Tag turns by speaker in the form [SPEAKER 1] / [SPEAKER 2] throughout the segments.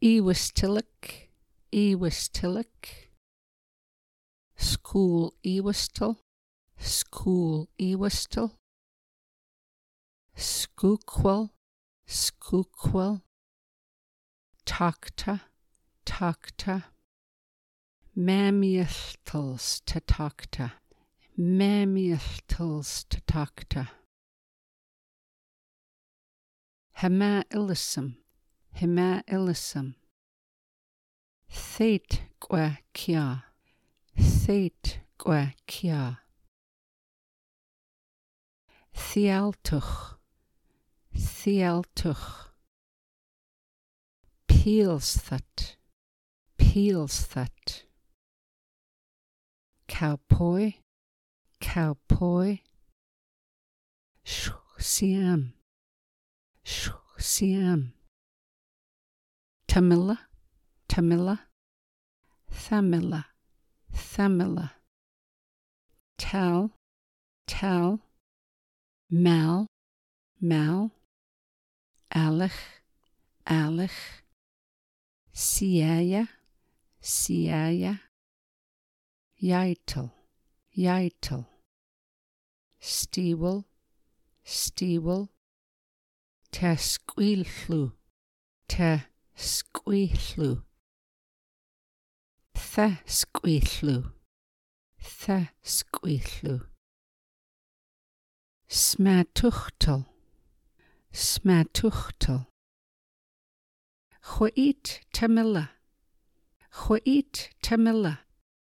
[SPEAKER 1] Ewistilik, ewistilik. School ewistil, school ewistil. Skookwell, skookwell. Takta, takta. Mamieltals ta takta, mamieltals ta takta. Hema illisum, hema illisum. Theit qua kia, theit qua kia. Thialtuch, thialtuch. Peelsthat, peelsthat. Cowboy, cowboy. Siam, siam. Tamila, tamila. Thamila, thamila. Tal, tal. Mal, mal. Alich, alich. Siaya, siaya. Yaitel, yaitel. Steewel, steewel. Te squealhlu, te squealhlu. The squealhlu, the squealhlu. Smatuchtel, smatuchtel. Chwait tamila, chwait tamila.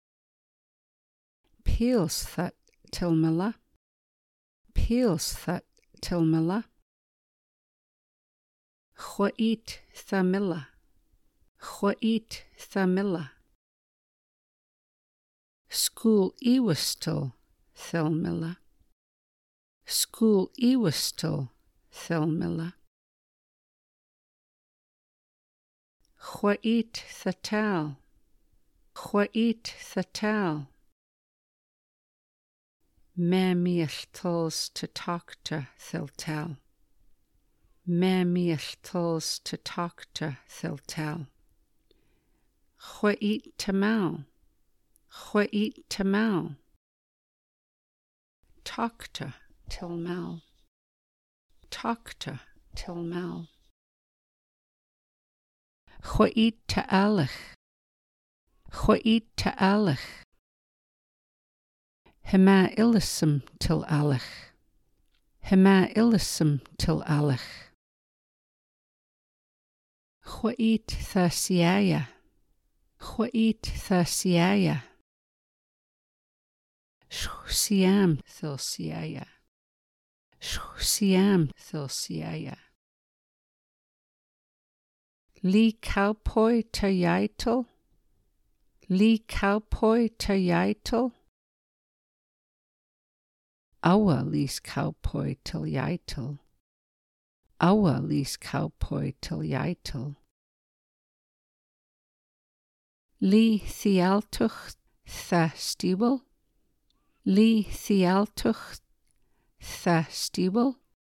[SPEAKER 1] Peels that tilmila, peels that tilmila. Chwait thamila, chwait thamila. School ewistil thilmila, school ewistil thilmila. Chwait thatal, chwait thatal. Mamieltals ta takta thiltal, mamieltals ta takta thiltal. Chwait tamal, chwait tamal. Takta tilmal, takta tilmal. Chwait ta'alich, chwait ta'alich. Hema illisum til alich, hema illisum til alich. Chwait thasiaya, chwait thasiaya. Siam thilsiaya, siam thilsiaya. Li cowboy ta yaitel, li cowboy ta yaitel. Awa lis cowboy til yaitel, awa lis cowboy til yaitel. Li thialtuch tha stiewel, li thialtuch tha stiewel.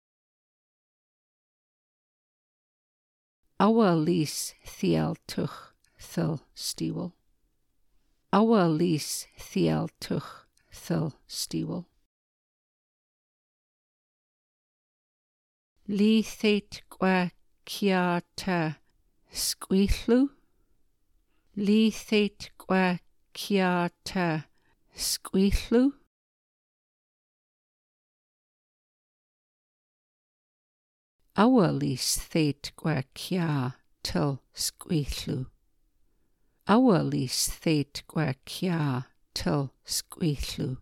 [SPEAKER 1] Awa lis thialtuch thil stiewel, awa lis thialtuch thil stiewel. Li theit qua kia ta squealhlu, li theit qua kia ta squealhlu. Awa lis theit qua kia til squealhlu, awa lis theit qua kia til squealhlu.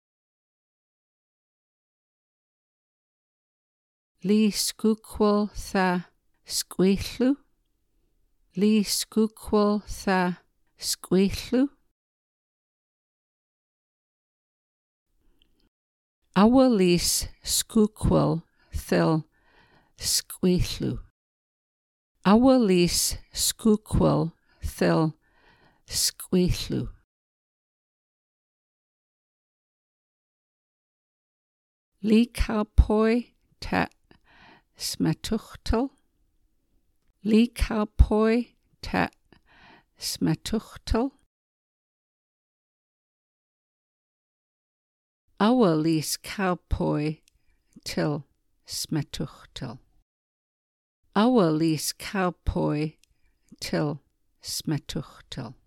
[SPEAKER 1] Li skookwell tha squealhlu, li skookwell tha squealhlu. Awa lis skookwell thil squealhlu, awa lis skookwell thil squealhlu. Li cowboy ta smatuchtel, li cowboy ta smetuchtel. Our lease cowpoi till smetuchtel. Our lease cowpoi till smetuchtel.